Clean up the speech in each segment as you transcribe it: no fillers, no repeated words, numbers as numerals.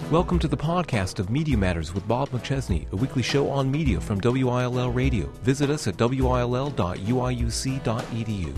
Welcome to the podcast of Media Matters with Bob McChesney, a weekly show on media from WILL Radio. Visit us at will.uiuc.edu.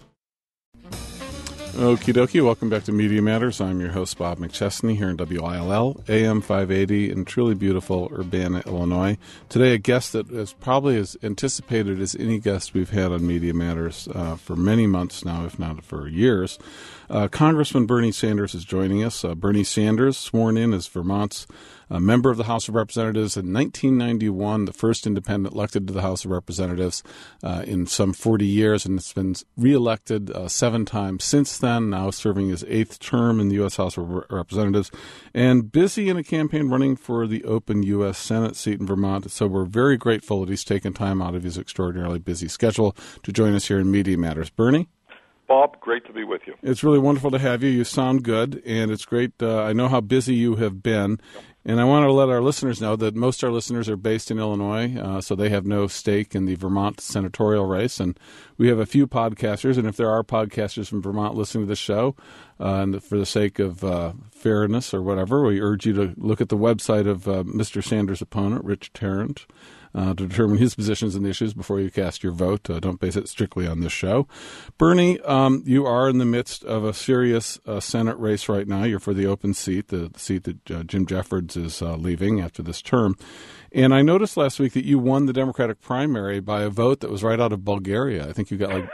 Okie dokie, welcome back to Media Matters. I'm your host, Bob McChesney, here in WILL, AM 580 in truly beautiful Urbana, Illinois. Today, a guest that is probably as anticipated as any guest we've had on Media Matters for many months now, if not for years. Congressman Bernie Sanders is joining us. Bernie Sanders, sworn in as Vermont's member of the House of Representatives in 1991, the first independent elected to the House of Representatives in some 40 years, and it's been reelected 7 times since then, now serving his 8th term in the U.S. House of Representatives, and busy in a campaign running for the open U.S. Senate seat in Vermont. So we're very grateful that he's taken time out of his extraordinarily busy schedule to join us here in Media Matters. Bernie? Bob, great to be with you. It's really wonderful to have you. You sound good, and it's great. I know how busy you have been, and I want to let our listeners know that most of our listeners are based in Illinois, so they have no stake in the Vermont senatorial race, and we have a few podcasters, and if there are podcasters from Vermont listening to the show, and for the sake of fairness or whatever, we urge you to look at the website of Mr. Sanders' opponent, Rich Tarrant, to determine his positions on the issues before you cast your vote. Don't base it strictly on this show. Bernie, you are in the midst of a serious Senate race right now. You're for the open seat, the seat that Jim Jeffords is leaving after this term. And I noticed last week that you won the Democratic primary by a vote that was right out of Bulgaria. I think you got like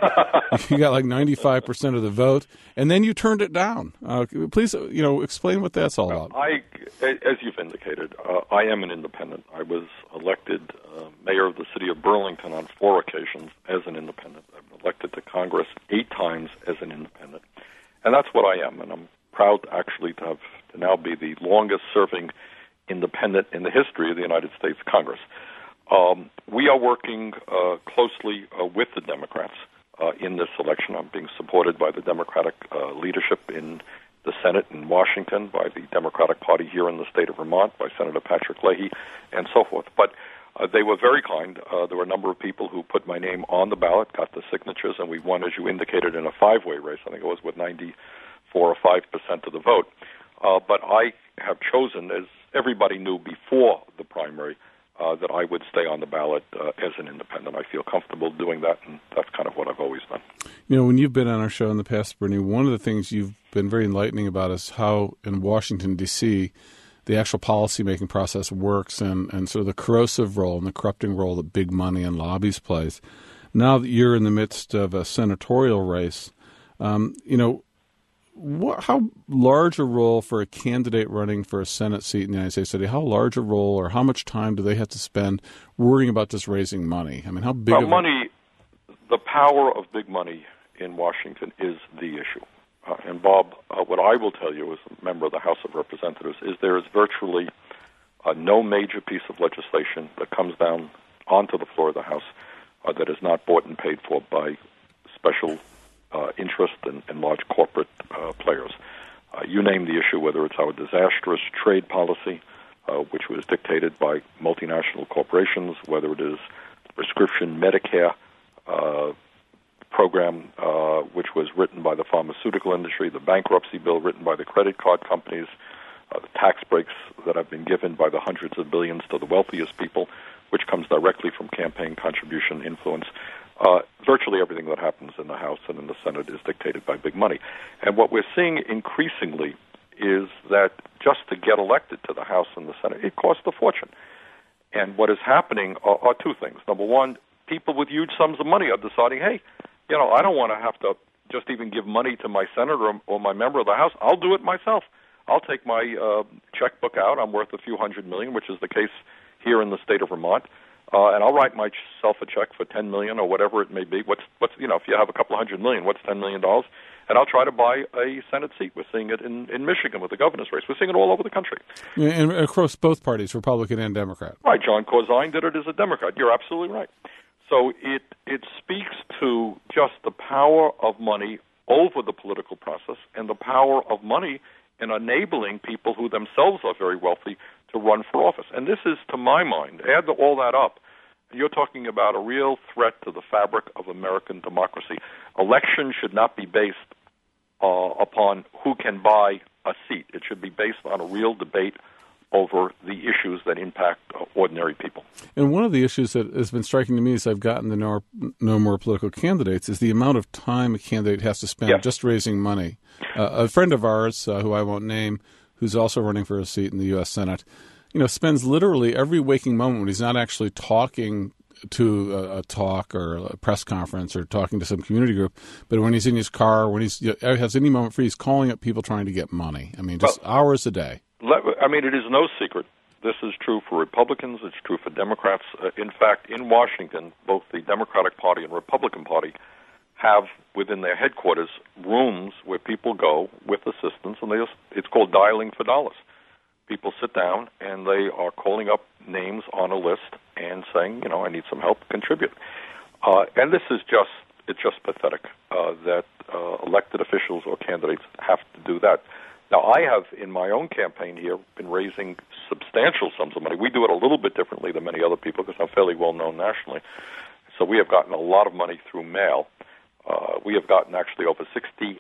95% of the vote, and then you turned it down. Please, explain what that's all about. As you've indicated, I am an independent. I was elected mayor of the city of Burlington on 4 occasions as an independent. I've been elected to Congress 8 times as an independent, and that's what I am. And I'm proud, actually, to now be the longest-serving independent in the history of the United States Congress. We are working closely with the Democrats in this election. I'm being supported by the Democratic leadership in the Senate in Washington, by the Democratic Party here in the state of Vermont, by Senator Patrick Leahy, and so forth. But they were very kind. There were a number of people who put my name on the ballot, got the signatures, and we won, as you indicated, in a 5-way race. I think it was with 94 or 5% of the vote. But I have chosen, as everybody knew before the primary, that I would stay on the ballot as an independent. I feel comfortable doing that, and that's kind of what I've always done. When you've been on our show in the past, Bernie, one of the things you've been very enlightening about is how in Washington, D.C., the actual policymaking process works and sort of the corrosive role and the corrupting role that big money and lobbies plays. Now that you're in the midst of a senatorial race, how large a role for a candidate running for a Senate seat in the United States today, how large a role or how much time do they have to spend worrying about just raising money? I mean, how big the power of big money in Washington is the issue. And Bob, what I will tell you as a member of the House of Representatives is there is virtually no major piece of legislation that comes down onto the floor of the House that is not bought and paid for by special interest and large corporate players. You name the issue, whether it's our disastrous trade policy, which was dictated by multinational corporations, whether it is the prescription Medicare program, which was written by the pharmaceutical industry, the bankruptcy bill written by the credit card companies, the tax breaks that have been given by the hundreds of billions to the wealthiest people, which comes directly from campaign contribution influence. Virtually everything that happens in the House and in the Senate is dictated by big money. And what we're seeing increasingly is that just to get elected to the House and the Senate, it costs a fortune. And what is happening are 2 things. Number one, people with huge sums of money are deciding, hey, I don't want to have to just even give money to my senator or my member of the House. I'll do it myself. I'll take my checkbook out. I'm worth a few $100 million, which is the case here in the state of Vermont. And I'll write myself a check for $10 million or whatever it may be. What's if you have a couple $100 million, what's $10 million? And I'll try to buy a Senate seat. We're seeing it in Michigan with the governor's race. We're seeing it all over the country. And across both parties, Republican and Democrat. Right. John Corzine did it as a Democrat. You're absolutely right. So it speaks to just the power of money over the political process and the power of money in enabling people who themselves are very wealthy to run for office. And this is, to my mind, add all that up, you're talking about a real threat to the fabric of American democracy. Elections should not be based upon who can buy a seat. It should be based on a real debate over the issues that impact ordinary people. And one of the issues that has been striking to me as I've gotten to know more political candidates is the amount of time a candidate has to spend just raising money. A friend of ours, who I won't name, who's also running for a seat in the U.S. Senate, spends literally every waking moment when he's not actually talking to a talk or a press conference or talking to some community group, but when he's in his car, when he's has any moment free, he's calling up people trying to get money. I mean, just hours a day. It is no secret. This is true for Republicans. It's true for Democrats. In fact, in Washington, both the Democratic Party and Republican Party have within their headquarters rooms where people go with assistance, and it's called dialing for dollars. People sit down and they are calling up names on a list and saying, I need some help, contribute. And this is just pathetic that elected officials or candidates have to do that. Now, I have, in my own campaign here, been raising substantial sums of money. We do it a little bit differently than many other people because I'm fairly well known nationally. So we have gotten a lot of money through mail. We have gotten actually over 60,000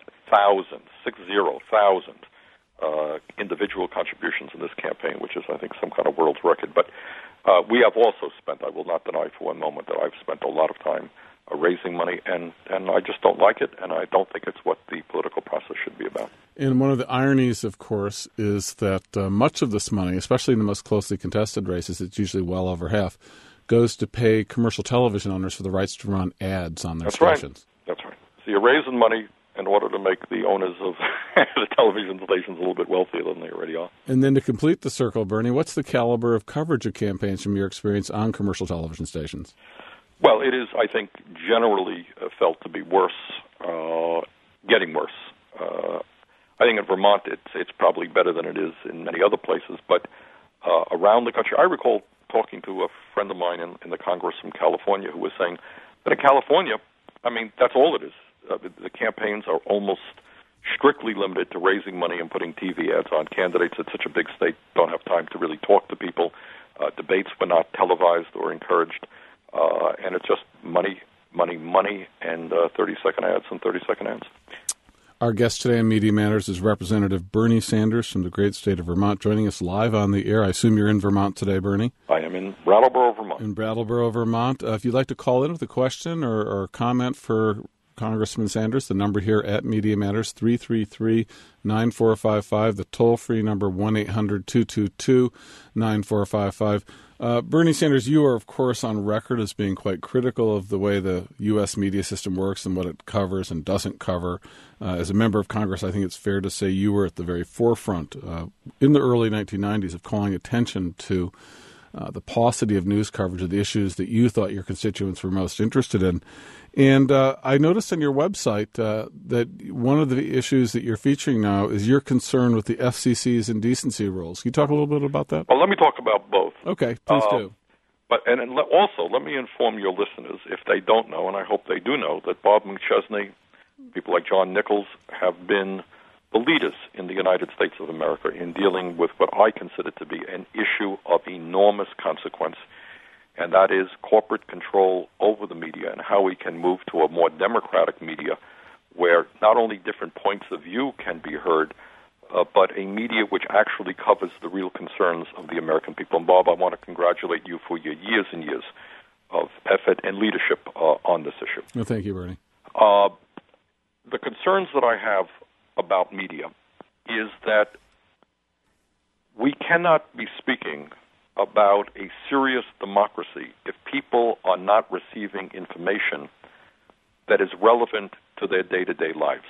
individual contributions in this campaign, which is, I think, some kind of world's record. But we have also spent, I will not deny for one moment that I've spent a lot of time raising money, and I just don't like it, and I don't think it's what the political process should be about. And one of the ironies, of course, is that much of this money, especially in the most closely contested races, it's usually well over half, goes to pay commercial television owners for the rights to run ads on their stations. That's right. So you're raising money in order to make the owners of the television stations a little bit wealthier than they already are. And then to complete the circle, Bernie, what's the caliber of coverage of campaigns from your experience on commercial television stations? Well, it is, I think, generally felt to be worse, getting worse. I think in Vermont it's probably better than it is in many other places, but around the country, I recall talking to a friend of mine in the Congress from California who was saying that in California, that's all it is. The campaigns are almost strictly limited to raising money and putting TV ads on. Candidates at such a big state don't have time to really talk to people. Debates were not televised or encouraged. And it's just money, and 30-second ads and 30-second ads. Our guest today on Media Matters is Representative Bernie Sanders from the great state of Vermont, joining us live on the air. I assume you're in Vermont today, Bernie? I am in Brattleboro, Vermont. In Brattleboro, Vermont. If you'd like to call in with a question or comment for Congressman Sanders, the number here at Media Matters, 333-9455, the toll-free number 1-800-222-9455. Bernie Sanders, you are, of course, on record as being quite critical of the way the U.S. media system works and what it covers and doesn't cover. As a member of Congress, I think it's fair to say you were at the very forefront in the early 1990s of calling attention to the paucity of news coverage of the issues that you thought your constituents were most interested in. And I noticed on your website that one of the issues that you're featuring now is your concern with the FCC's indecency rules. Can you talk a little bit about that? Well, let me talk about both. Okay, please do. But also, let me inform your listeners, if they don't know, and I hope they do know, that Bob McChesney, people like John Nichols, have been the leaders in the United States of America in dealing with what I consider to be an issue of enormous consequence, and that is corporate control over the media and how we can move to a more democratic media where not only different points of view can be heard, but a media which actually covers the real concerns of the American people. And Bob, I want to congratulate you for your years and years of effort and leadership on this issue. Well, thank you, Bernie. The concerns that I have about media is that we cannot be speaking about a serious democracy if people are not receiving information that is relevant to their day-to-day lives.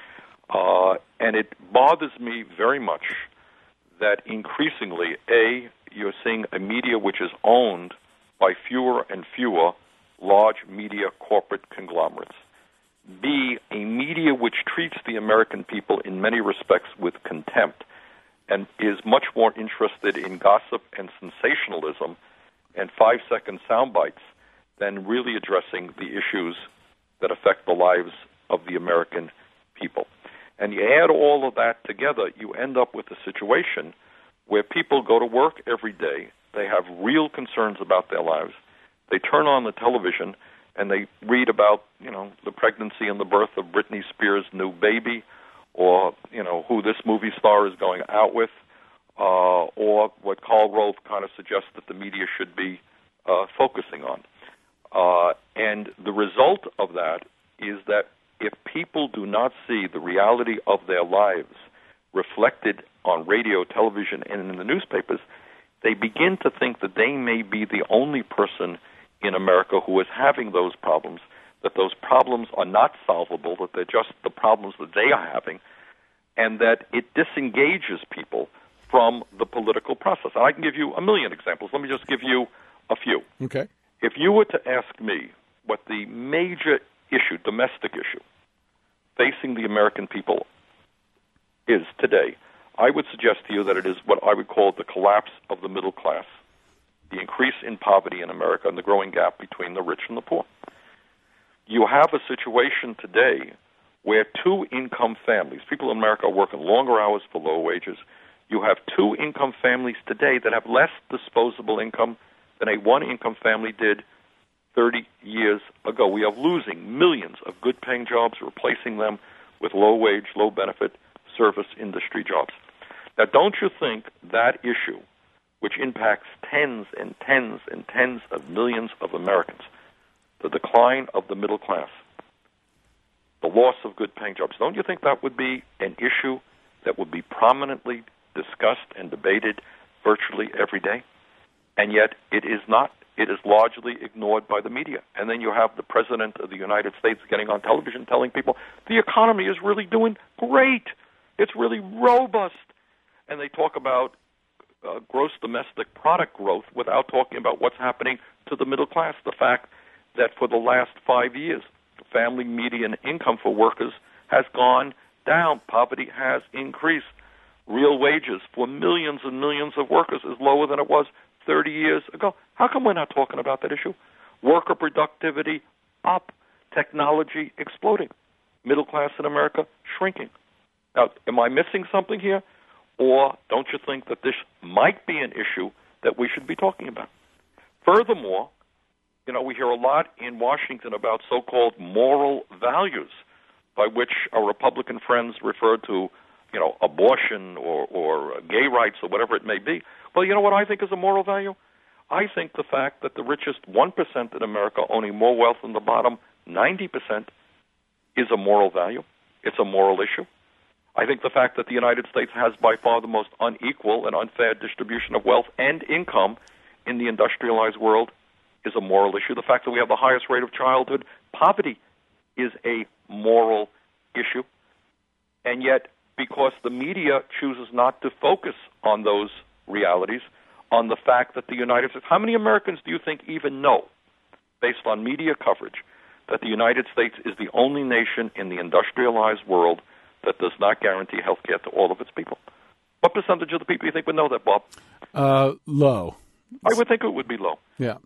And it bothers me very much that increasingly, A, you're seeing a media which is owned by fewer and fewer large media corporate conglomerates. B, a media which treats the American people in many respects with contempt and is much more interested in gossip and sensationalism and 5-second sound bites than really addressing the issues that affect the lives of the American people. And you add all of that together, you end up with a situation where people go to work every day, they have real concerns about their lives, they turn on the television and they read about, the pregnancy and the birth of Britney Spears' new baby, or, who this movie star is going out with, or what Karl Rove kind of suggests that the media should be focusing on. And the result of that is that if people do not see the reality of their lives reflected on radio, television, and in the newspapers, they begin to think that they may be the only person in America who is having those problems, that those problems are not solvable, that they're just the problems that they are having, and that it disengages people from the political process. And I can give you a million examples. Let me just give you a few. Okay. If you were to ask me what the major issue, domestic issue, facing the American people is today, I would suggest to you that it is what I would call the collapse of the middle class, the increase in poverty in America, and the growing gap between the rich and the poor. You have a situation today where two-income families, people in America are working longer hours for low wages. You have two-income families today that have less disposable income than a one-income family did 30 years ago. We are losing millions of good-paying jobs, replacing them with low-wage, low-benefit service industry jobs. Now, don't you think that issue, which impacts tens and tens and tens of millions of Americans, the decline of the middle class, the loss of good-paying jobs, don't you think that would be an issue that would be prominently discussed and debated virtually every day? And yet it is not. It is largely ignored by the media. And then you have the President of the United States getting on television telling people the economy is really doing great. It's really robust. And they talk about gross domestic product growth without talking about what's happening to the middle class. The fact that for the last 5 years, the family median income for workers has gone down. Poverty has increased. Real wages for millions and millions of workers is lower than it was 30 years ago. How come we're not talking about that issue? Worker productivity up, technology exploding, middle class in America shrinking. Now, am I missing something here? Or don't you think that this might be an issue that we should be talking about? Furthermore, we hear a lot in Washington about so-called moral values, by which our Republican friends refer to, abortion or gay rights or whatever it may be. Well, you know what I think is a moral value? I think the fact that the richest 1% in America owning more wealth than the bottom 90% is a moral value. It's a moral issue. I think the fact that the United States has by far the most unequal and unfair distribution of wealth and income in the industrialized world is a moral issue. The fact that we have the highest rate of childhood poverty is a moral issue. And yet, because the media chooses not to focus on those realities, on the fact that the United States, how many Americans do you think even know, based on media coverage, that the United States is the only nation in the industrialized world that does not guarantee health care to all of its people? What percentage of the people do you think would know that, Bob? Low. I would think it would be low. Yeah.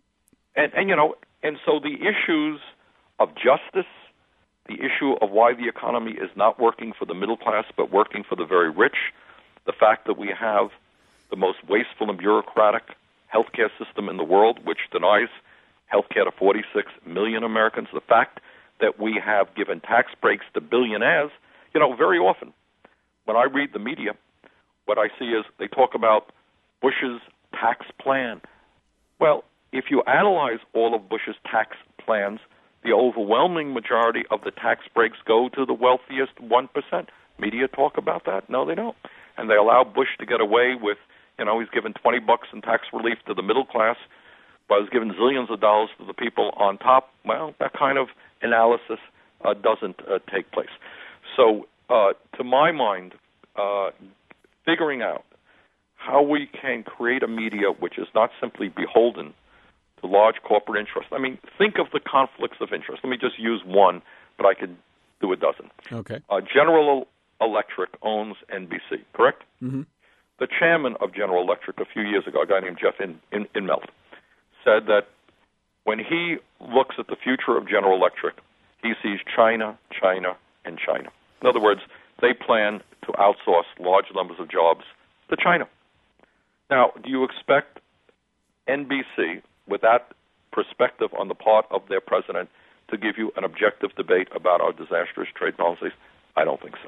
And so the issues of justice, the issue of why the economy is not working for the middle class but working for the very rich, the fact that we have the most wasteful and bureaucratic healthcare system in the world, which denies healthcare to 46 million Americans, the fact that we have given tax breaks to billionaires. Very often when I read the media, what I see is they talk about Bush's tax plan. Well, if you analyze all of Bush's tax plans, the overwhelming majority of the tax breaks go to the wealthiest 1%. Media talk about that? No, they don't. And they allow Bush to get away with, he's given $20 in tax relief to the middle class, but he's given zillions of dollars to the people on top. Well, that kind of analysis doesn't take place. So, to my mind, figuring out how we can create a media which is not simply beholden to large corporate interests. I mean, think of the conflicts of interest. Let me just use one, but I could do a dozen. Okay. General Electric owns NBC, correct? Mm-hmm. The chairman of General Electric a few years ago, a guy named Jeff Immelt, said that when he looks at the future of General Electric, he sees China, China, and China. In other words, they plan to outsource large numbers of jobs to China. Now, do you expect NBC, with that perspective on the part of their president, to give you an objective debate about our disastrous trade policies? I don't think so.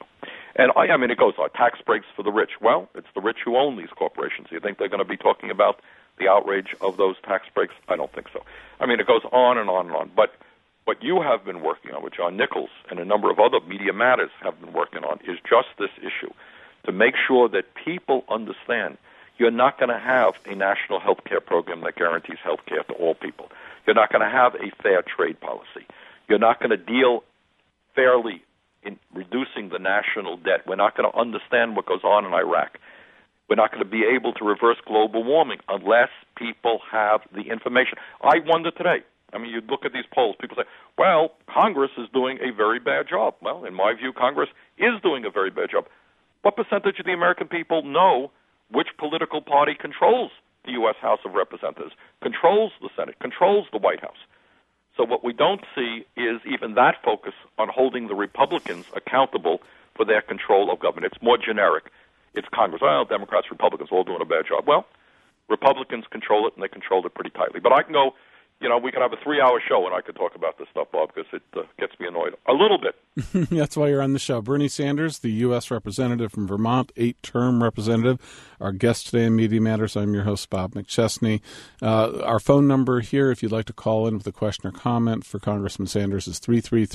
And I mean, it goes on. Tax breaks for the rich. Well, it's the rich who own these corporations. You think they're going to be talking about the outrage of those tax breaks? I don't think so. I mean, it goes on and on and on. But what you have been working on, what John Nichols and a number of other Media Matters have been working on, is just this issue, to make sure that people understand you're not going to have a national health care program that guarantees health care to all people. You're not going to have a fair trade policy. You're not going to deal fairly in reducing the national debt. We're not going to understand what goes on in Iraq. We're not going to be able to reverse global warming unless people have the information. I wonder today, I mean, you look at these polls, people say, well, Congress is doing a very bad job. Well, in my view, Congress is doing a very bad job. What percentage of the American people know which political party controls the U.S. House of Representatives, controls the Senate, controls the White House? So what we don't see is even that focus on holding the Republicans accountable for their control of government. It's more generic. It's Congress. Well, Democrats, Republicans, all doing a bad job. Well, Republicans control it, and they control it pretty tightly. But I can go, we could have a 3-hour show, and I could talk about this stuff, Bob, because it gets me annoyed a little bit. That's why you're on the show. Bernie Sanders, the U.S. representative from Vermont, 8-term representative. Our guest today in Media Matters, I'm your host, Bob McChesney. Our phone number here, if you'd like to call in with a question or comment for Congressman Sanders, is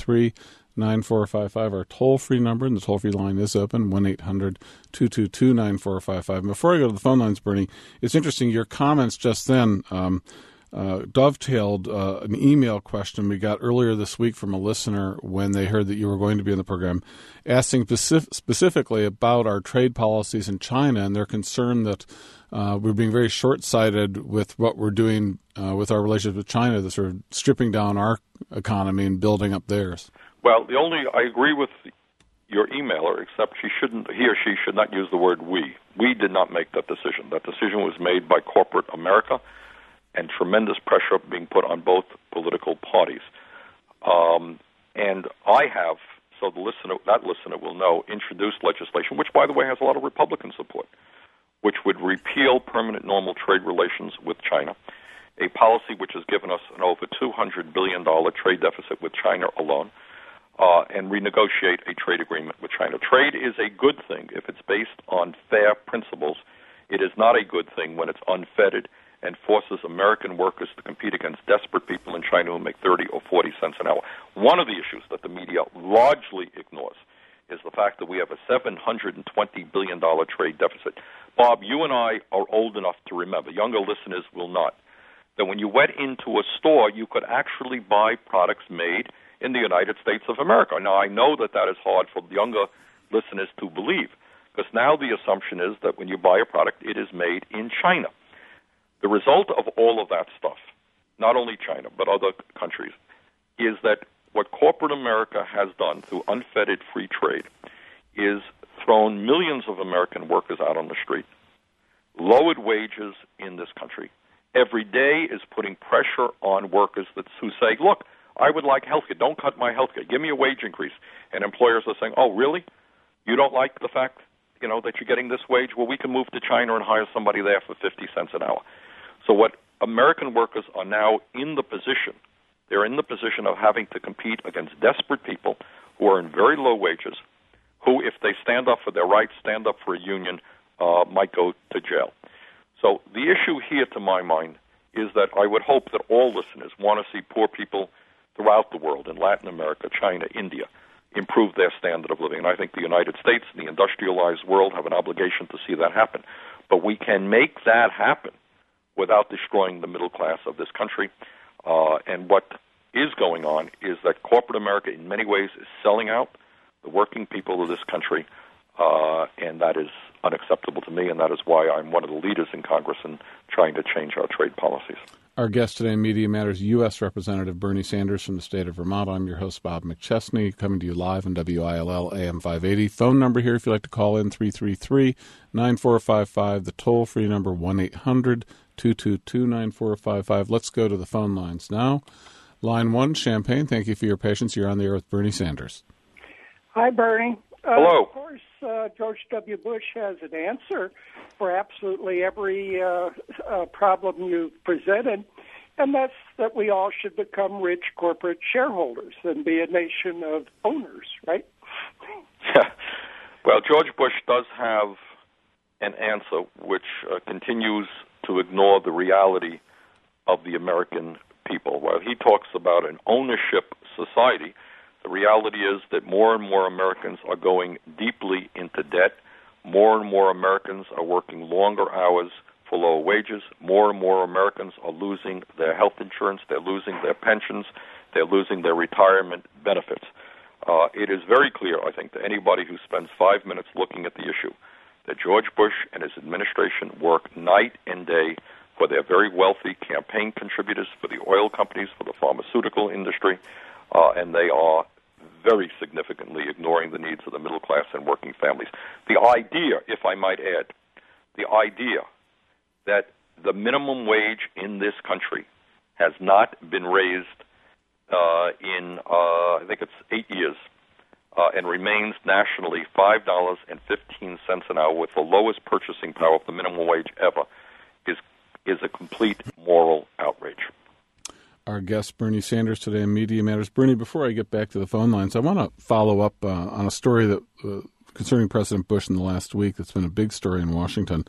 333-9455. Our toll-free number, and the toll-free line is open, 1-800-222-9455. Before I go to the phone lines, Bernie, it's interesting, your comments just then dovetailed an email question we got earlier this week from a listener when they heard that you were going to be in the program, asking specifically about our trade policies in China and their concern that we're being very short-sighted with what we're doing with our relationship with China, the sort of stripping down our economy and building up theirs. Well, I agree with your emailer, except he or she should not use the word we. We did not make that decision. That decision was made by corporate America, and tremendous pressure being put on both political parties. And I have, so that listener will know, introduced legislation, which, by the way, has a lot of Republican support, which would repeal permanent normal trade relations with China, a policy which has given us an over $200 billion trade deficit with China alone, and renegotiate a trade agreement with China. Trade is a good thing if it's based on fair principles. It is not a good thing when it's unfettered and forces American workers to compete against desperate people in China who make 30 or 40 cents an hour. One of the issues that the media largely ignores is the fact that we have a $720 billion trade deficit. Bob, you and I are old enough to remember, younger listeners will not, that when you went into a store, you could actually buy products made in the United States of America. Now, I know that is hard for younger listeners to believe, because now the assumption is that when you buy a product, it is made in China. The result of all of that stuff, not only China, but other countries, is that what corporate America has done through unfettered free trade is thrown millions of American workers out on the street, lowered wages in this country, every day is putting pressure on workers who say, look, I would like health care. Don't cut my health care. Give me a wage increase. And employers are saying, oh, really? You don't like the fact, that you're getting this wage? Well, we can move to China and hire somebody there for 50 cents an hour. So what American workers are now in the position, they're in the position of having to compete against desperate people who are in very low wages, who, if they stand up for their rights, stand up for a union, might go to jail. So the issue here, to my mind, is that I would hope that all listeners want to see poor people throughout the world, in Latin America, China, India, improve their standard of living. And I think the United States and the industrialized world have an obligation to see that happen. But we can make that happen without destroying the middle class of this country. And what is going on is that corporate America, in many ways, is selling out the working people of this country, and that is unacceptable to me, and that is why I'm one of the leaders in Congress in trying to change our trade policies. Our guest today in Media Matters, U.S. Representative Bernie Sanders from the state of Vermont. I'm your host, Bob McChesney, coming to you live on WILL AM 580. Phone number here, if you'd like to call in, 333-9455. The toll-free number, 1-800-222-9455. Let's go to the phone lines now. Line 1, Champaign, thank you for your patience. You're on the air with Bernie Sanders. Hi, Bernie. Hello. Of course, George W. Bush has an answer for absolutely every problem you've presented, and that's that we all should become rich corporate shareholders and be a nation of owners, right? Well, George Bush does have an answer which continues to ignore the reality of the American people. While he talks about an ownership society, the reality is that more and more Americans are going deeply into debt. More and more Americans are working longer hours for lower wages. More and more Americans are losing their health insurance. They're losing their pensions. They're losing their retirement benefits. It is very clear, I think, to anybody who spends 5 minutes looking at the issue that George Bush and his administration work night and day for their very wealthy campaign contributors, for the oil companies, for the pharmaceutical industry, and they are very significantly ignoring the needs of the middle class and working families. The idea, if I might add, the idea that the minimum wage in this country has not been raised in, I think it's 8 years, and remains nationally $5.15 an hour with the lowest purchasing power of the minimum wage ever, is a complete moral outrage. Our guest, Bernie Sanders, today on Media Matters. Bernie, before I get back to the phone lines, I want to follow up on a story that concerning President Bush in the last week that's been a big story in Washington.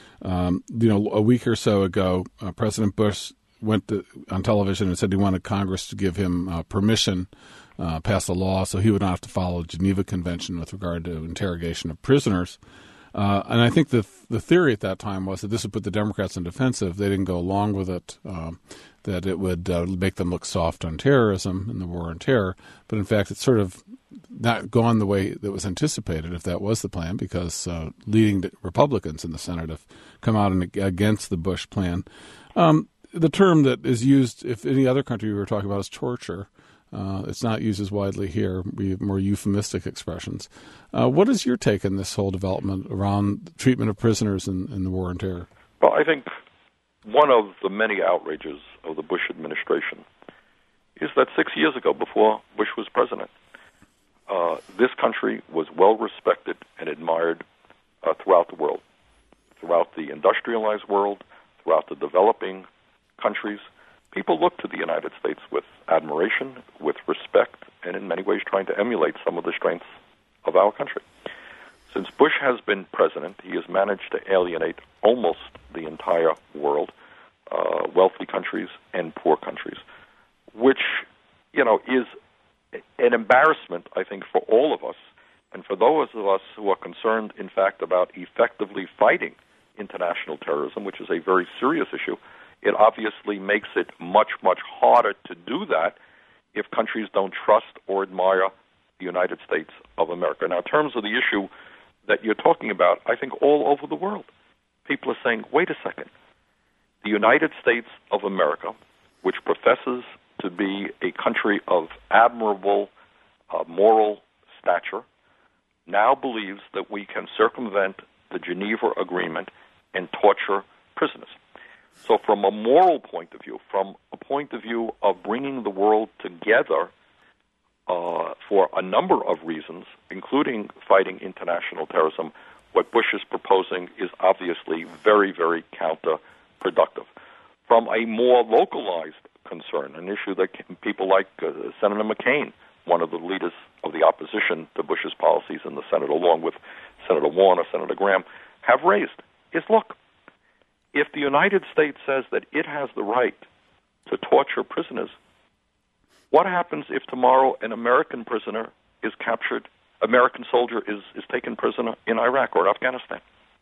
A week or so ago, President Bush went on television and said he wanted Congress to give him permission, pass a law so he would not have to follow the Geneva Convention with regard to interrogation of prisoners. And I think the theory at that time was that this would put the Democrats on defensive. They didn't go along with it, that it would make them look soft on terrorism and the war on terror. But in fact, it's sort of not gone the way that was anticipated, if that was the plan, because leading Republicans in the Senate have come out against the Bush plan. The term that is used, if any other country we were talking about, is torture. It's not used as widely here. We have more euphemistic expressions. What is your take on this whole development around the treatment of prisoners in the war on terror? Well, I think one of the many outrages of the Bush administration is that 6 years ago, before Bush was president, this country was well respected and admired throughout the world, throughout the industrialized world, throughout the developing countries. People look to the United States with admiration, with respect, and in many ways trying to emulate some of the strengths of our country. Since Bush has been president, he has managed to alienate almost the entire world, wealthy countries and poor countries, which, is an embarrassment, I think, for all of us, and for those of us who are concerned, in fact, about effectively fighting international terrorism, which is a very serious issue. It obviously makes it much, much harder to do that if countries don't trust or admire the United States of America. Now, in terms of the issue that you're talking about, I think all over the world, people are saying, wait a second, the United States of America, which professes to be a country of admirable moral stature, now believes that we can circumvent the Geneva Agreement and torture prisoners. So from a moral point of view, from a point of view of bringing the world together for a number of reasons, including fighting international terrorism, what Bush is proposing is obviously very, very counterproductive. From a more localized concern, an issue that people like Senator McCain, one of the leaders of the opposition to Bush's policies in the Senate, along with Senator Warner, Senator Graham, have raised, is, look, if the United States says that it has the right to torture prisoners, what happens if tomorrow an American prisoner is captured, American soldier is taken prisoner in Iraq or Afghanistan?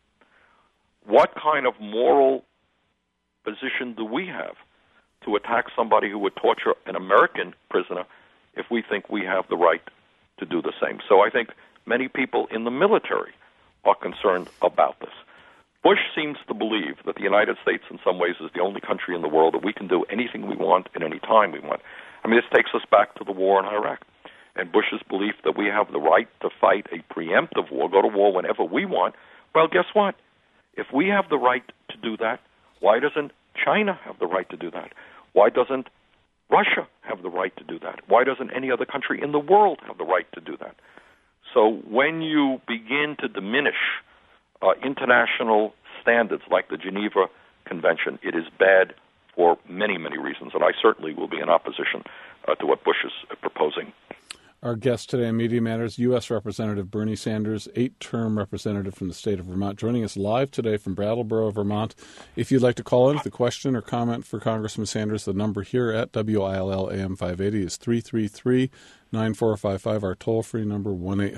What kind of moral position do we have to attack somebody who would torture an American prisoner if we think we have the right to do the same? So I think many people in the military are concerned about this. Bush seems to believe that the United States in some ways is the only country in the world that we can do anything we want at any time we want. I mean, this takes us back to the war in Iraq and Bush's belief that we have the right to fight a preemptive war, go to war whenever we want. Well, guess what? If we have the right to do that, why doesn't China have the right to do that? Why doesn't Russia have the right to do that? Why doesn't any other country in the world have the right to do that? So when you begin to diminish international standards like the Geneva Convention, it is bad for many, many reasons, and I certainly will be in opposition to what Bush is proposing. Our guest today on Media Matters, U.S. Representative Bernie Sanders, 8-term representative from the state of Vermont, joining us live today from Brattleboro, Vermont. If you'd like to call in with a question or comment for Congressman Sanders, the number here at WILL AM 580 is 333-9455. Our toll-free number,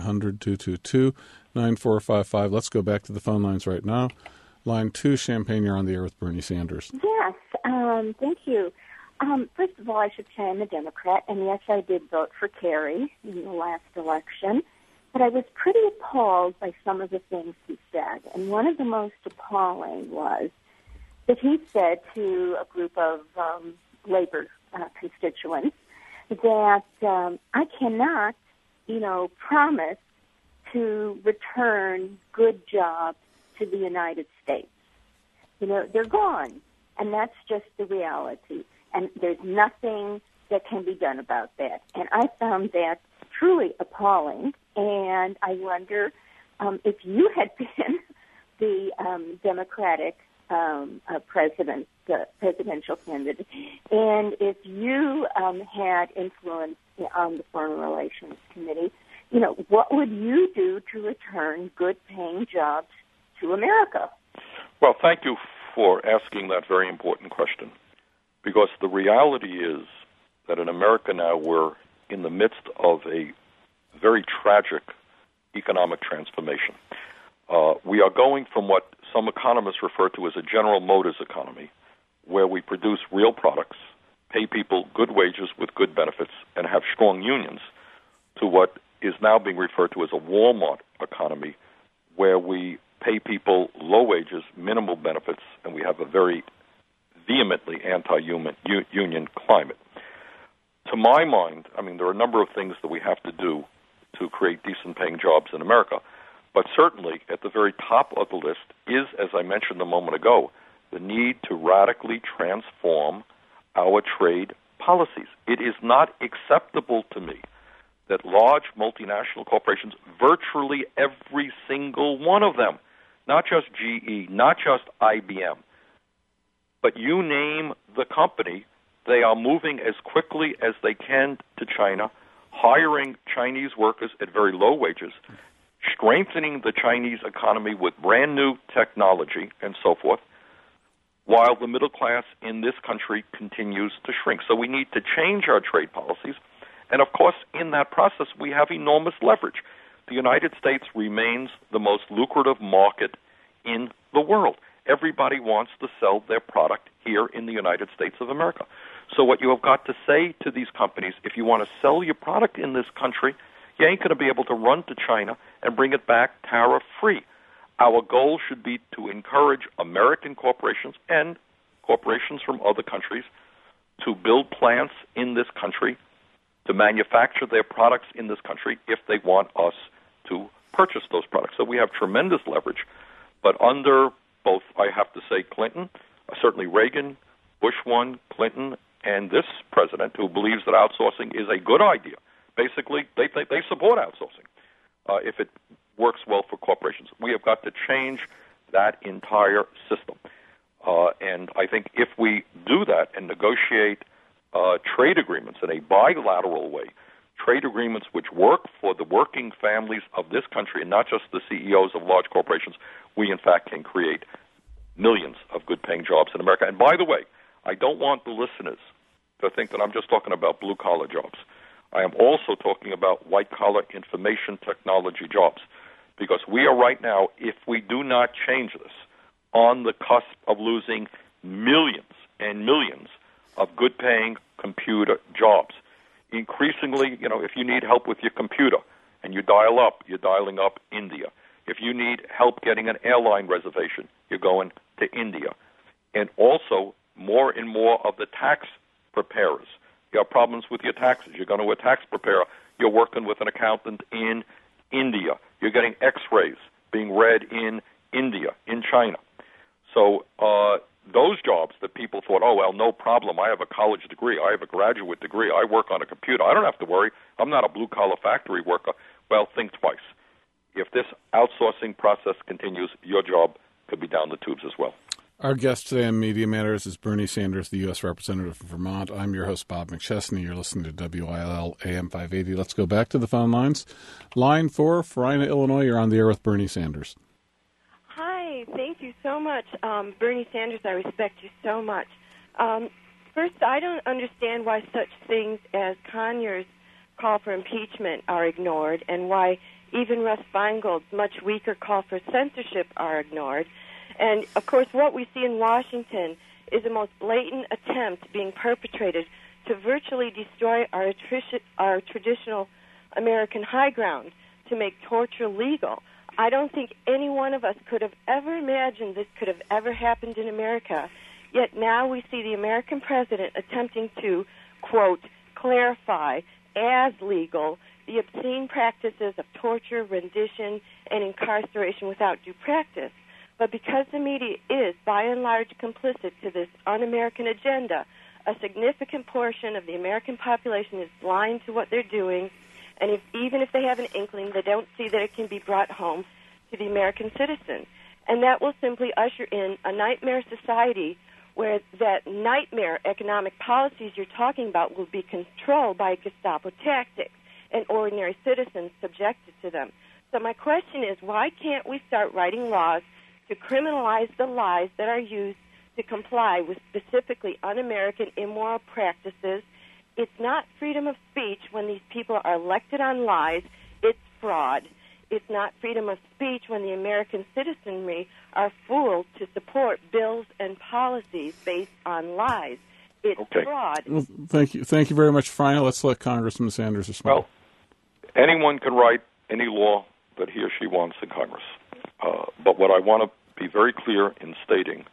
1-800-222-9455. Let's go back to the phone lines right now. Line 2, Champaign, you're on the air with Bernie Sanders. Yes, thank you. First of all, I should say I'm a Democrat, and yes, I did vote for Kerry in the last election, but I was pretty appalled by some of the things he said. And one of the most appalling was that he said to a group of labor constituents that I cannot, promise to return good jobs to the United States. They're gone, and that's just the reality. And there's nothing that can be done about that. And I found that truly appalling. And I wonder if you had been the Democratic presidential candidate, and if you had influence on the Foreign Relations Committee, what would you do to return good-paying jobs to America? Well, thank you for asking that very important question. Because the reality is that in America now we're in the midst of a very tragic economic transformation. We are going from what some economists refer to as a General Motors economy, where we produce real products, pay people good wages with good benefits, and have strong unions, to what is now being referred to as a Walmart economy, where we pay people low wages, minimal benefits, and we have a very vehemently anti-union climate. To my mind, there are a number of things that we have to do to create decent-paying jobs in America, but certainly at the very top of the list is, as I mentioned a moment ago, the need to radically transform our trade policies. It is not acceptable to me that large multinational corporations, virtually every single one of them, not just GE, not just IBM, but you name the company, they are moving as quickly as they can to China, hiring Chinese workers at very low wages, strengthening the Chinese economy with brand new technology and so forth, while the middle class in this country continues to shrink. So we need to change our trade policies. And, of course, in that process, we have enormous leverage. The United States remains the most lucrative market in the world. Everybody wants to sell their product here in the United States of America. So what you have got to say to these companies, if you want to sell your product in this country, you ain't going to be able to run to China and bring it back tariff-free. Our goal should be to encourage American corporations and corporations from other countries to build plants in this country, to manufacture their products in this country if they want us to purchase those products. So we have tremendous leverage. But under both, I have to say, Clinton, certainly Reagan, Bush 1, Clinton, and this president, who believes that outsourcing is a good idea. Basically, they support outsourcing if it works well for corporations. We have got to change that entire system. And I think if we do that and negotiate trade agreements in a bilateral way, trade agreements which work for the working families of this country and not just the CEOs of large corporations, we, in fact, can create millions of good-paying jobs in America. And by the way, I don't want the listeners to think that I'm just talking about blue-collar jobs. I am also talking about white-collar information technology jobs, because we are right now, if we do not change this, on the cusp of losing millions and millions of good-paying computer jobs. Increasingly, if you need help with your computer and you dial up, you're dialing up India. If you need help getting an airline reservation, you're going to India. And also, more and more of the tax preparers. You have problems with your taxes. You're going to a tax preparer. You're working with an accountant in India. You're getting X-rays being read in India, in China. So those jobs that people thought, oh, well, no problem. I have a college degree. I have a graduate degree. I work on a computer. I don't have to worry. I'm not a blue-collar factory worker. Well, think twice. If this outsourcing process continues, your job could be down the tubes as well. Our guest today on Media Matters is Bernie Sanders, the U.S. Representative from Vermont. I'm your host, Bob McChesney. You're listening to WILL AM 580. Let's go back to the phone lines. Line 4, Farina, Illinois. You're on the air with Bernie Sanders. Hi. Thank you so much. Bernie Sanders, I respect you so much. First, I don't understand why such things as Conyers' call for impeachment are ignored and why even Russ Feingold's much weaker call for censorship are ignored. And, of course, what we see in Washington is the most blatant attempt being perpetrated to virtually destroy our traditional American high ground, to make torture legal. I don't think any one of us could have ever imagined this could have ever happened in America. Yet now we see the American president attempting to, quote, clarify as legal the obscene practices of torture, rendition, and incarceration without due practice. But because the media is, by and large, complicit to this un-American agenda, a significant portion of the American population is blind to what they're doing, and even if they have an inkling, they don't see that it can be brought home to the American citizen. And that will simply usher in a nightmare society where that nightmare economic policies you're talking about will be controlled by Gestapo tactics and ordinary citizens subjected to them. So my question is, why can't we start writing laws to criminalize the lies that are used to comply with specifically un-American immoral practices? It's not freedom of speech when these people are elected on lies. It's fraud. It's not freedom of speech when the American citizenry are fooled to support bills and policies based on lies. It's fraud. Well, thank you very much, Farina. Let's let Congressman Sanders respond. Well, anyone can write any law that he or she wants in Congress. But what I want to be very clear in stating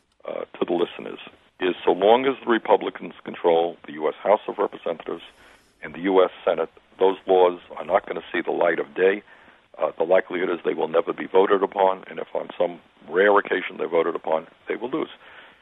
to the listeners is so long as the Republicans control the U.S. House of Representatives and the U.S. Senate, those laws are not going to see the light of day. The likelihood is they will never be voted upon, and if on some rare occasion they're voted upon, they will lose.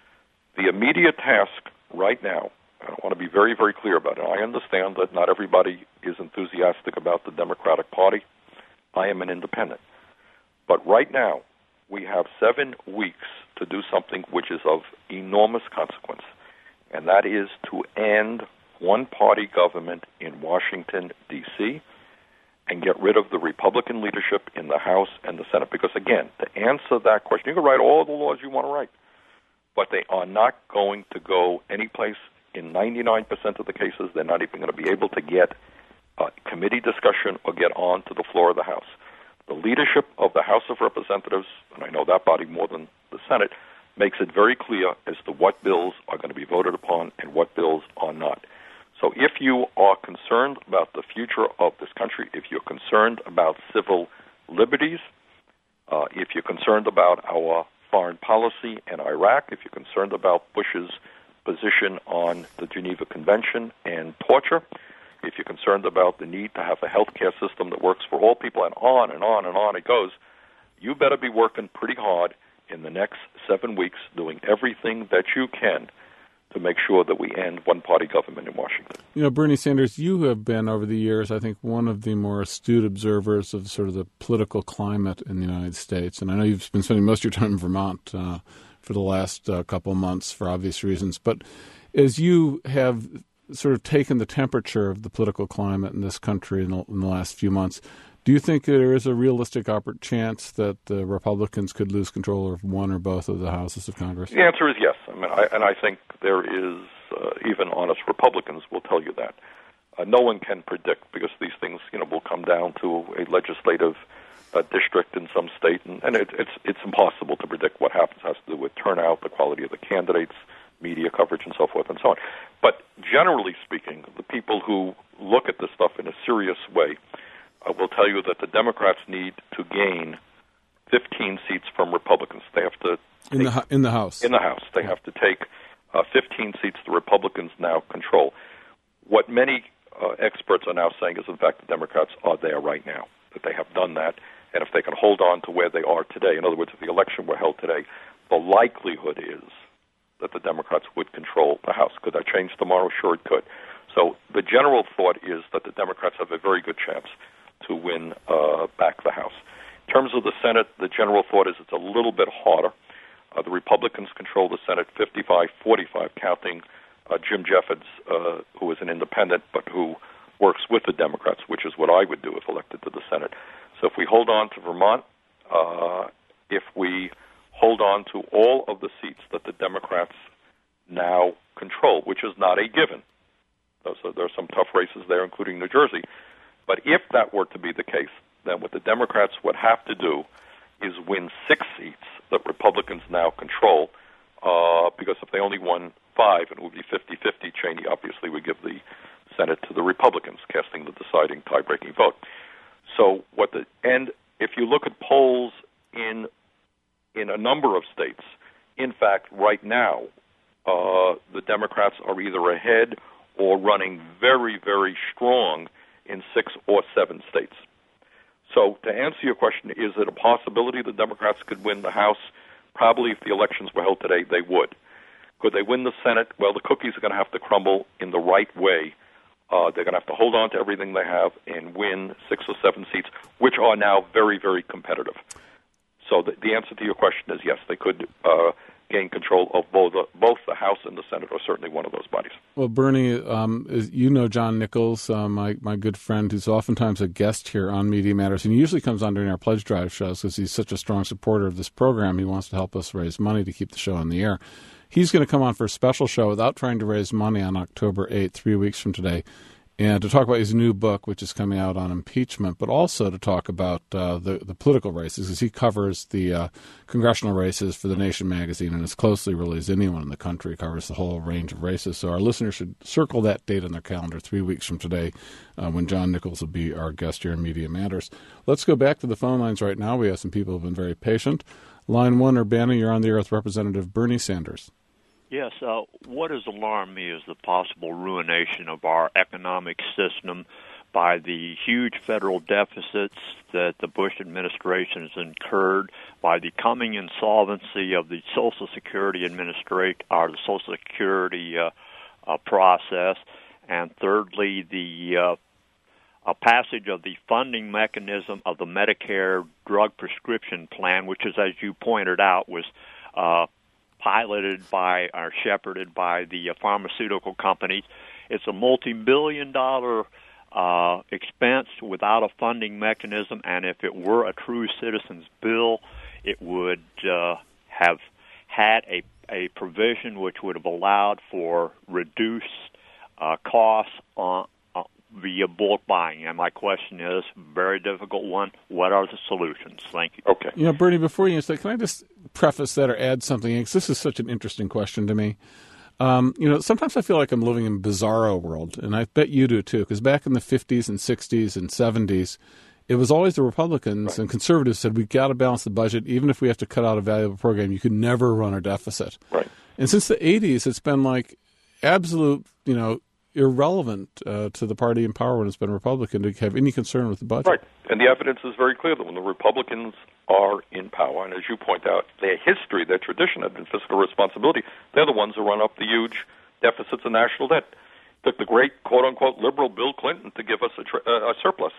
The immediate task right now, I want to be very, very clear about it. I understand that not everybody is enthusiastic about the Democratic Party. I am an independent. But right now, we have 7 weeks to do something which is of enormous consequence, and that is to end one-party government in Washington, D.C., and get rid of the Republican leadership in the House and the Senate. Because, again, to answer that question, you can write all the laws you want to write, but they are not going to go anyplace. In 99% of the cases, they're not even going to be able to get committee discussion or get on to the floor of the House. The leadership of the House of Representatives, and I know that body more than the Senate, makes it very clear as to what bills are going to be voted upon and what bills are not. So if you are concerned about the future of this country, if you're concerned about civil liberties, if you're concerned about our foreign policy in Iraq, if you're concerned about Bush's position on the Geneva Convention and torture, if you're concerned about the need to have a health care system that works for all people, and on and on and on it goes, you better be working pretty hard in the next 7 weeks, doing everything that you can to make sure that we end one-party government in Washington. You know, Bernie Sanders, you have been over the years, I think, one of the more astute observers of sort of the political climate in the United States. And I know you've been spending most of your time in Vermont for the last couple of months for obvious reasons. But as you have sort of taken the temperature of the political climate in this country in the last few months, do you think there is a realistic chance that the Republicans could lose control of one or both of the houses of Congress? The answer is yes. I think there is, even honest Republicans will tell you that. No one can predict, because these things, will come down to a legislative district in some state, and it's impossible to predict what happens. It has to do with turnout, the quality of the candidates, media coverage, and so forth and so on. But generally speaking, the people who look at this stuff in a serious way will tell you that the Democrats need to gain 15 seats from Republicans. They have to in the House. In the House, they have to take 15 seats the Republicans now control. What many experts are now saying is, in fact, the Democrats are there right now, that they have done that, and if they can hold on to where they are today, in other words, if the election were held today, the likelihood is that the Democrats would control the House. Could that change tomorrow? Sure, it could. So the general thought is that the Democrats have a very good chance to win back the House. In terms of the Senate, the general thought is it's a little bit harder. The Republicans control the Senate 55-45, counting Jim Jeffords, who is an independent but who works with the Democrats, which is what I would do if elected to the Senate. So if we hold on to Vermont, if we hold on to all of the seats that the Democrats now control, which is not a given. So there are some tough races there, including New Jersey. But if that were to be the case, then what the Democrats would have to do is win 6 seats that Republicans now control, because if they only won 5, it would be 50-50. Cheney obviously would give the Senate to the Republicans, casting the deciding tie-breaking vote. So and if you look at polls in a number of states, in fact, right now, the Democrats are either ahead or running very, very strong in 6 or 7 states. So to answer your question, is it a possibility the Democrats could win the House? Probably if the elections were held today, they would. Could they win the Senate? Well, the cookies are going to have to crumble in the right way. They're going to have to hold on to everything they have and win 6 or 7 seats, which are now very, very competitive. So the answer to your question is yes, they could gain control of both the House and the Senate, or certainly one of those bodies. Well, Bernie, you know John Nichols, my good friend, who's oftentimes a guest here on Media Matters, and he usually comes on during our Pledge Drive shows because he's such a strong supporter of this program. He wants to help us raise money to keep the show on the air. He's going to come on for a special show without trying to raise money on October 8th, 3 weeks from today, and to talk about his new book, which is coming out on impeachment, but also to talk about the political races, because he covers the congressional races for The Nation magazine, and as closely really as anyone in the country covers the whole range of races. So our listeners should circle that date on their calendar 3 weeks from today, when John Nichols will be our guest here in Media Matters. Let's go back to the phone lines right now. We have some people who have been very patient. Line 1, Urbana, you're on the air with Representative Bernie Sanders. Yes, what has alarmed me is the possible ruination of our economic system by the huge federal deficits that the Bush administration has incurred, by the coming insolvency of the Social Security or the Social Security process, and thirdly, the passage of the funding mechanism of the Medicare drug prescription plan, which is, as you pointed out, was piloted by or shepherded by the pharmaceutical companies. It's a multi-billion-dollar expense without a funding mechanism, and if it were a true citizens' bill, it would have had a provision which would have allowed for reduced costs via bulk buying. And my question is, very difficult one, what are the solutions? Thank you. Okay. You know, Bernie, before you answer, can I just preface that or add something? Because this is such an interesting question to me. Sometimes I feel like I'm living in a bizarro world, and I bet you do too, because back in the 50s and 60s and 70s, it was always the Republicans and conservatives said, we've got to balance the budget. Even if we have to cut out a valuable program, you could never run a deficit. Right. And since the 80s, it's been like absolute, irrelevant to the party in power when it's been Republican to have any concern with the budget. Right. And the evidence is very clear that when the Republicans are in power, and as you point out, their history, their tradition has been fiscal responsibility. They're the ones who run up the huge deficits of national debt. Took the great, quote-unquote, liberal Bill Clinton to give us a surplus.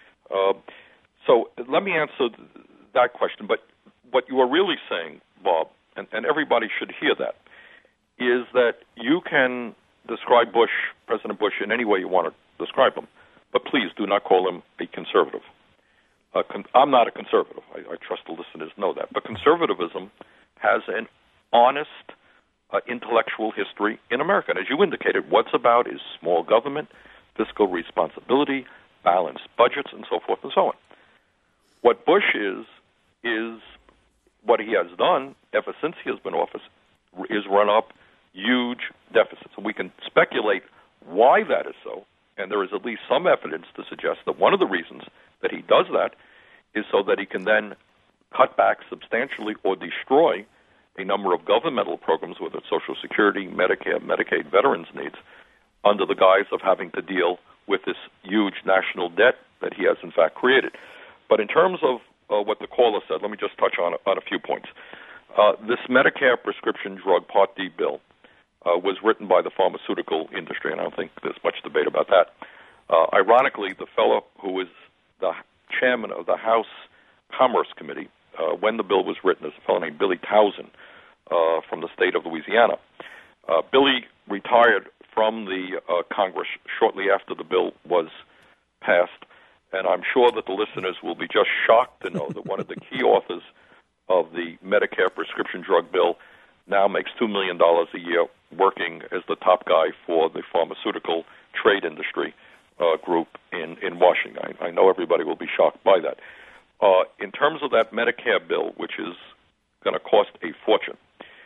So let me answer that question. But what you are really saying, Bob, and everybody should hear that, is that you can describe President Bush, in any way you want to describe him, but please do not call him a conservative. I'm not a conservative. I trust the listeners know that. But conservatism has an honest intellectual history in America. And as you indicated, what's about is small government, fiscal responsibility, balanced budgets, and so forth and so on. What Bush is what he has done ever since he has been in office is run up huge deficits. And we can speculate why that is so, and there is at least some evidence to suggest that one of the reasons that he does that is so that he can then cut back substantially or destroy a number of governmental programs, whether it's Social Security, Medicare, Medicaid, veterans needs, under the guise of having to deal with this huge national debt that he has in fact created. But in terms of what the caller said, let me just touch on a few points. This Medicare prescription drug Part D bill was written by the pharmaceutical industry, and I don't think there's much debate about that. Ironically, the fellow who was the chairman of the House Commerce Committee, when the bill was written, is a fellow named Billy Towson, from the state of Louisiana. Billy retired from the Congress shortly after the bill was passed, and I'm sure that the listeners will be just shocked to know that one of the key authors of the Medicare prescription drug bill now makes $2 million a year working as the top guy for the pharmaceutical trade industry group in Washington. I know everybody will be shocked by that. In terms of that Medicare bill, which is going to cost a fortune,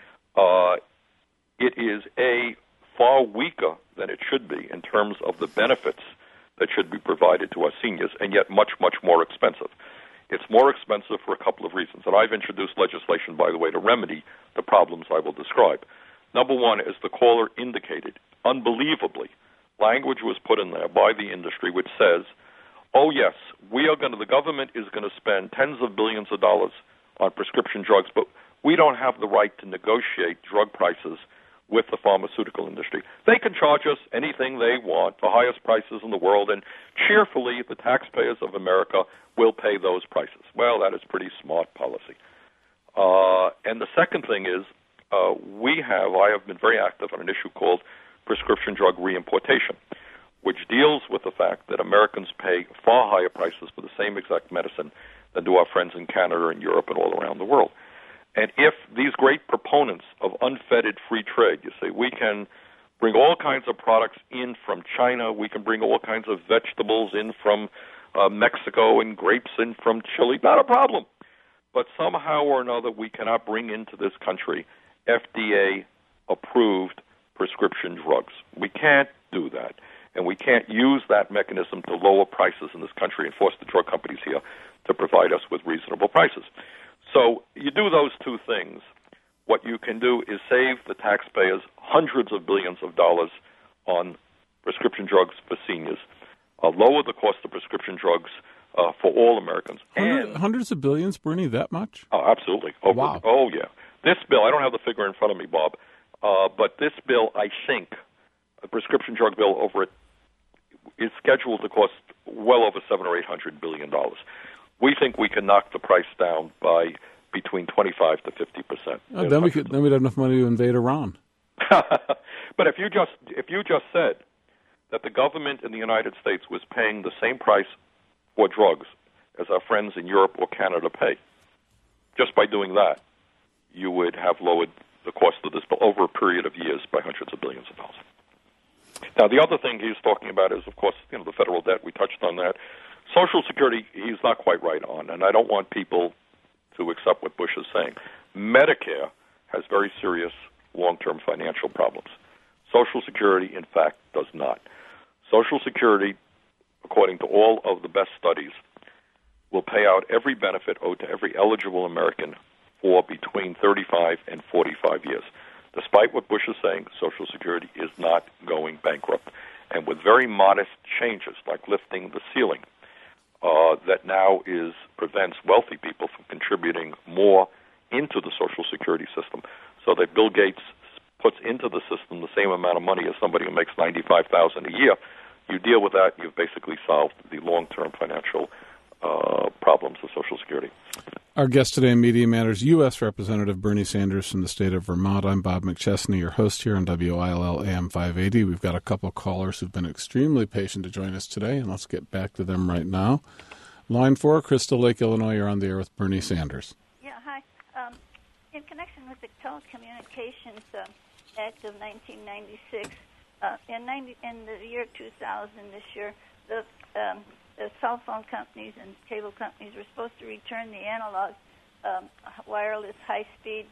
it is far weaker than it should be in terms of the benefits that should be provided to our seniors, and yet much, much more expensive. It's more expensive for a couple of reasons, and I've introduced legislation, by the way, to remedy the problems I will describe. Number one, as the caller indicated, unbelievably, language was put in there by the industry which says, oh yes, the government is going to spend tens of billions of dollars on prescription drugs, but we don't have the right to negotiate drug prices with the pharmaceutical industry. They can charge us anything they want, the highest prices in the world, and cheerfully the taxpayers of America will pay those prices. Well, that is pretty smart policy. And the second thing is, I have been very active on an issue called prescription drug reimportation, which deals with the fact that Americans pay far higher prices for the same exact medicine than do our friends in Canada and Europe and all around the world. And if these great proponents of unfettered free trade, you say we can bring all kinds of products in from China, we can bring all kinds of vegetables in from Mexico and grapes in from Chile, not a problem. But somehow or another we cannot bring into this country FDA-approved prescription drugs. We can't do that. And we can't use that mechanism to lower prices in this country and force the drug companies here to provide us with reasonable prices. So you do those two things, what you can do is save the taxpayers hundreds of billions of dollars on prescription drugs for seniors, lower the cost of prescription drugs for all Americans. Hundreds of billions, Bernie, that much? Oh, absolutely. Wow. Oh, yeah. This bill, I don't have the figure in front of me, Bob, but this bill, I think, a prescription drug bill is scheduled to cost well over $700 or $800 billion. We think we can knock the price down by between 25 to 50%. Then we'd have enough money to invade Iran. But if you just said that the government in the United States was paying the same price for drugs as our friends in Europe or Canada pay, just by doing that, you would have lowered the cost of this bill over a period of years by hundreds of billions of dollars. Now, the other thing he's talking about is, of course, the federal debt. We touched on that. Social Security, he's not quite right on, and I don't want people to accept what Bush is saying. Medicare has very serious long-term financial problems. Social Security, in fact, does not. Social Security, according to all of the best studies, will pay out every benefit owed to every eligible American for between 35 and 45 years. Despite what Bush is saying, Social Security is not going bankrupt. And with very modest changes, like lifting the ceiling, that now prevents wealthy people from contributing more into the Social Security system, so that Bill Gates puts into the system the same amount of money as somebody who makes $95,000 a year. You deal with that, you've basically solved the long-term financial problems of Social Security. Our guest today in Media Matters, U.S. Representative Bernie Sanders from the state of Vermont. I'm Bob McChesney, your host here on WILL AM 580. We've got a couple callers who've been extremely patient to join us today, and let's get back to them right now. Line 4, Crystal Lake, Illinois. You're on the air with Bernie Sanders. Yeah, hi. In connection with the Telecommunications Act of 1996, in the year 2000, this year, the cell phone companies and cable companies were supposed to return the analog wireless high-speed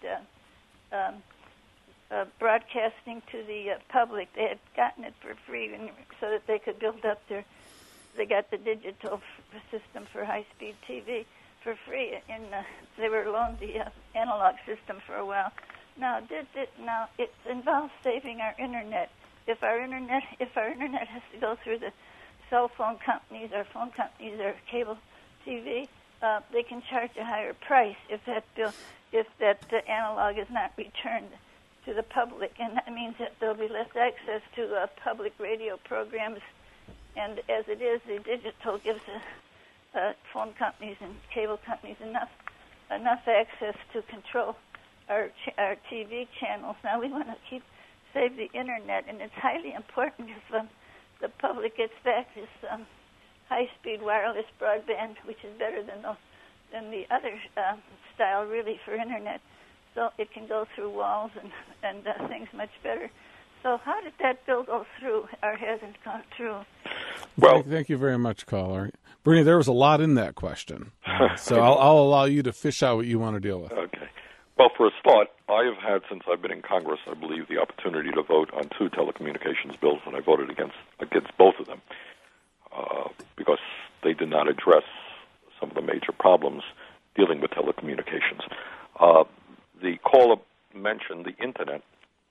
broadcasting to the public. They had gotten it for free so that they could build up they got the digital system for high-speed TV for free, and they were loaned the analog system for a while. Now it involves saving our internet. If our internet has to go through the cell phone companies or phone companies or cable TV, they can charge a higher price if that analog is not returned to the public, and that means that there'll be less access to public radio programs. And as it is, the digital gives phone companies and cable companies enough access to control our TV channels. Now we want to save the internet, and it's highly important if the public gets back this high-speed wireless broadband, which is better than the other style, really, for internet. So it can go through walls and things much better. So how did that bill go through or hasn't gone through? Well, thank you very much, caller. Bernie, there was a lot in that question. So I'll allow you to fish out what you want to deal with. Okay. Well, for a start, I have had, since I've been in Congress, I believe, the opportunity to vote on 2 telecommunications bills, and I voted against both of them because they did not address some of the major problems dealing with telecommunications. The caller mentioned the Internet,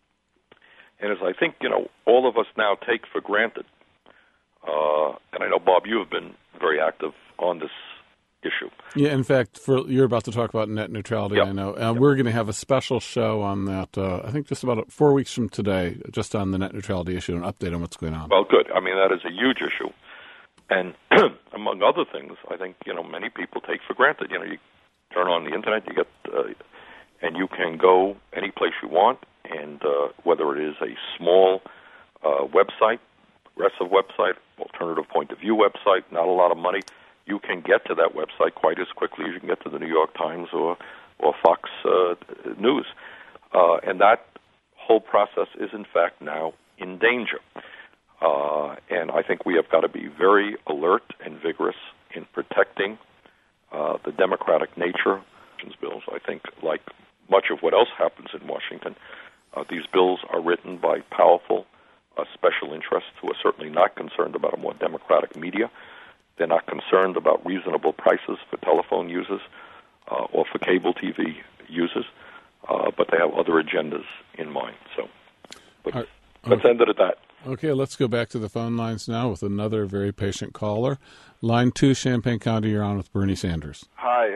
and as I think, all of us now take for granted, and I know, Bob, you have been very active on this issue. Yeah, in fact, you're about to talk about net neutrality, yep. I know. Yep. We're going to have a special show on that, I think just about 4 weeks from today, just on the net neutrality issue, an update on what's going on. Well, good. I mean, that is a huge issue. And among other things, I think, many people take for granted. You turn on the Internet, you get, and you can go any place you want, and whether it is a small website, progressive website, alternative point of view website, not a lot of money, you can get to that website quite as quickly as you can get to the New York Times or Fox News. And that whole process is, in fact, now in danger. And I think we have got to be very alert and vigorous in protecting the democratic nature of these bills. I think, like much of what else happens in Washington, these bills are written by powerful special interests who are certainly not concerned about a more democratic media. They're not concerned about reasonable prices for telephone users or for cable TV users, but they have other agendas in mind. So let's end it at that. Okay, let's go back to the phone lines now with another very patient caller. Line 2, Champaign County, you're on with Bernie Sanders. Hi.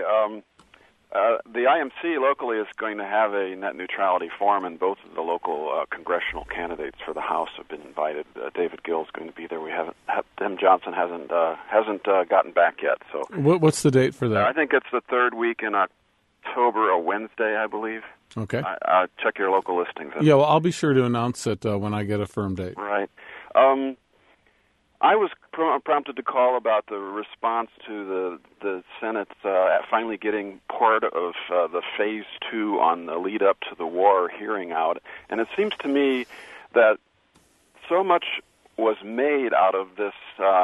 The IMC locally is going to have a net neutrality forum, and both of the local congressional candidates for the House have been invited. David Gill is going to be there. We haven't. Tim Johnson hasn't gotten back yet. So what's the date for that? I think it's the third week in October, a Wednesday, I believe. Okay. Check your local listings. Yeah, well, I'll be sure to announce it when I get a firm date. Right. I was prompted to call about the response to the Senate finally getting part of the Phase 2 on the lead-up to the war hearing out. And it seems to me that so much was made out of this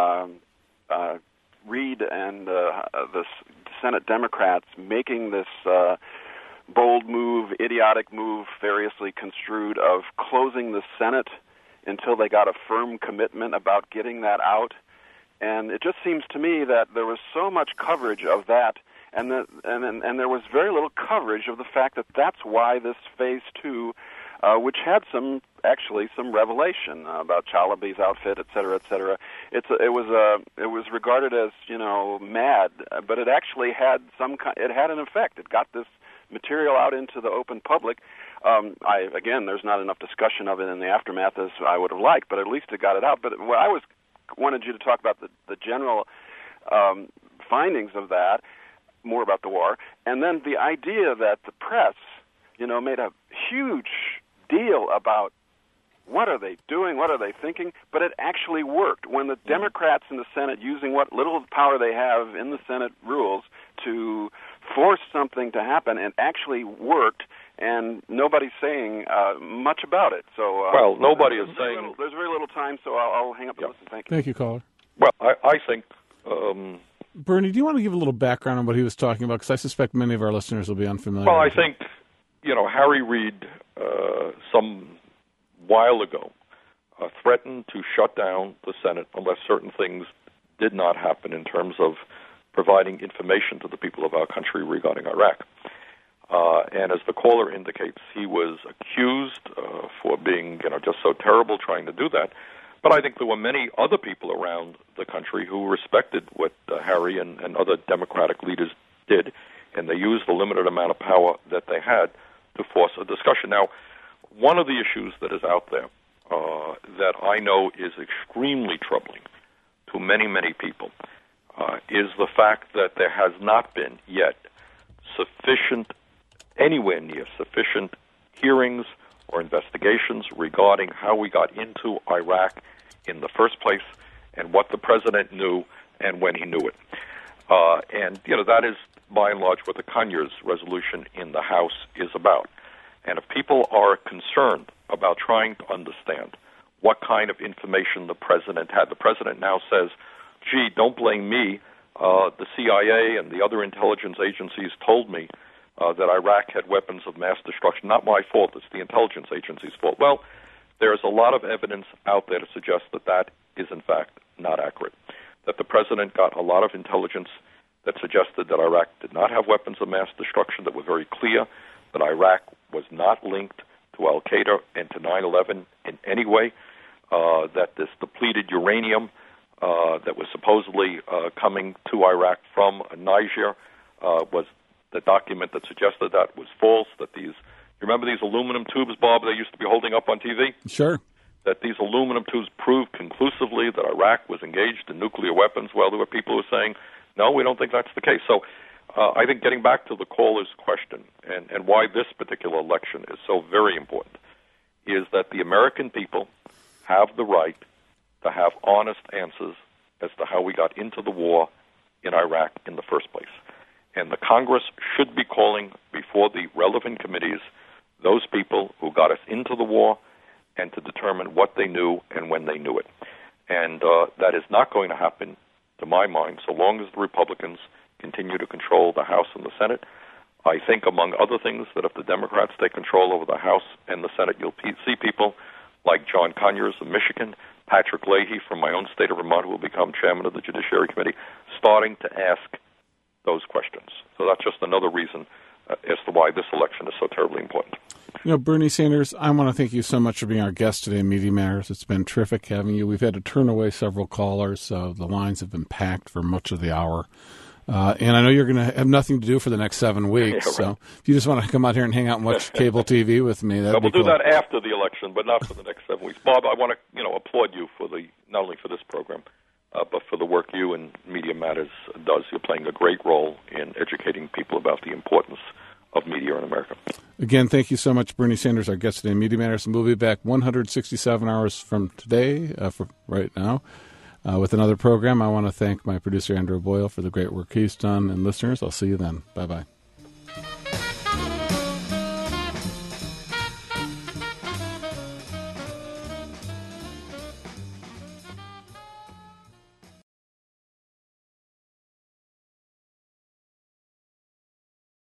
Reid and the Senate Democrats making this bold move, idiotic move, variously construed, of closing the Senate until they got a firm commitment about getting that out. And it just seems to me that there was so much coverage of that, and there was very little coverage of the fact that that's why this Phase 2, which had some revelation about Chalabi's outfit, et cetera, it was regarded as mad, but it actually had an effect. It got this material out into the open public. There's not enough discussion of it in the aftermath as I would have liked, but at least it got it out. But what I wanted you to talk about the general findings of that, more about the war, and then the idea that the press, made a huge deal about what are they doing, what are they thinking, but it actually worked. When the Democrats in the Senate, using what little power they have in the Senate rules to force something to happen, it actually worked, and nobody's saying much about it. So, nobody is saying... There's very little time, so I'll hang up and listen. Thank you. Thank you, caller. Well, I think... Bernie, do you want to give a little background on what he was talking about? Because I suspect many of our listeners will be unfamiliar. Well, I think, Harry Reid, some while ago, threatened to shut down the Senate unless certain things did not happen in terms of providing information to the people of our country regarding Iraq. And as the caller indicates, he was accused for being, just so terrible trying to do that. But I think there were many other people around the country who respected what Harry and other Democratic leaders did, and they used the limited amount of power that they had to force a discussion. Now, one of the issues that is out there that I know is extremely troubling to many, many people is the fact that there has not been yet sufficient anywhere near sufficient hearings or investigations regarding how we got into Iraq in the first place and what the president knew and when he knew it. And, that is, by and large, what the Conyers resolution in the House is about. And if people are concerned about trying to understand what kind of information the president had, the president now says, gee, don't blame me. The CIA and the other intelligence agencies told me that Iraq had weapons of mass destruction. Not my fault. It's the intelligence agency's fault. Well, there's a lot of evidence out there to suggest that that is, in fact, not accurate, that the president got a lot of intelligence that suggested that Iraq did not have weapons of mass destruction, that were very clear, that Iraq was not linked to al-Qaeda and to 9/11 in any way, that this depleted uranium that was supposedly coming to Iraq from Niger was the document that suggested that was false, that these, you remember these aluminum tubes, Bob, they used to be holding up on TV? Sure. That these aluminum tubes proved conclusively that Iraq was engaged in nuclear weapons. Well, there were people who were saying, no, we don't think that's the case. So I think getting back to the caller's question and why this particular election is so very important is that the American people have the right to have honest answers as to how we got into the war in Iraq in the first place. And the Congress should be calling before the relevant committees those people who got us into the war and to determine what they knew and when they knew it. And that is not going to happen, to my mind, so long as the Republicans continue to control the House and the Senate. I think, among other things, that if the Democrats take control over the House and the Senate, you'll see people like John Conyers of Michigan, Patrick Leahy from my own state of Vermont, who will become chairman of the Judiciary Committee, starting to ask those questions. So that's just another reason as to why this election is so terribly important. Bernie Sanders, I want to thank you so much for being our guest today in Media Matters. It's been terrific having you. We've had to turn away several callers, so the lines have been packed for much of the hour. And I know you're going to have nothing to do for the next 7 weeks, Yeah, right. So if you just want to come out here and hang out and watch cable TV with me, that'd be cool. We'll do that after the election, but not for the next 7 weeks. Bob, I want to applaud you for not only for this program, but for the work you and Media Matters does. You're playing a great role in educating people about the importance of media in America. Again, thank you so much, Bernie Sanders, our guest today in Media Matters, and we'll be back 167 hours from today, for right now, with another program. I want to thank my producer, Andrew Boyle, for the great work he's done, and listeners, I'll see you then. Bye-bye.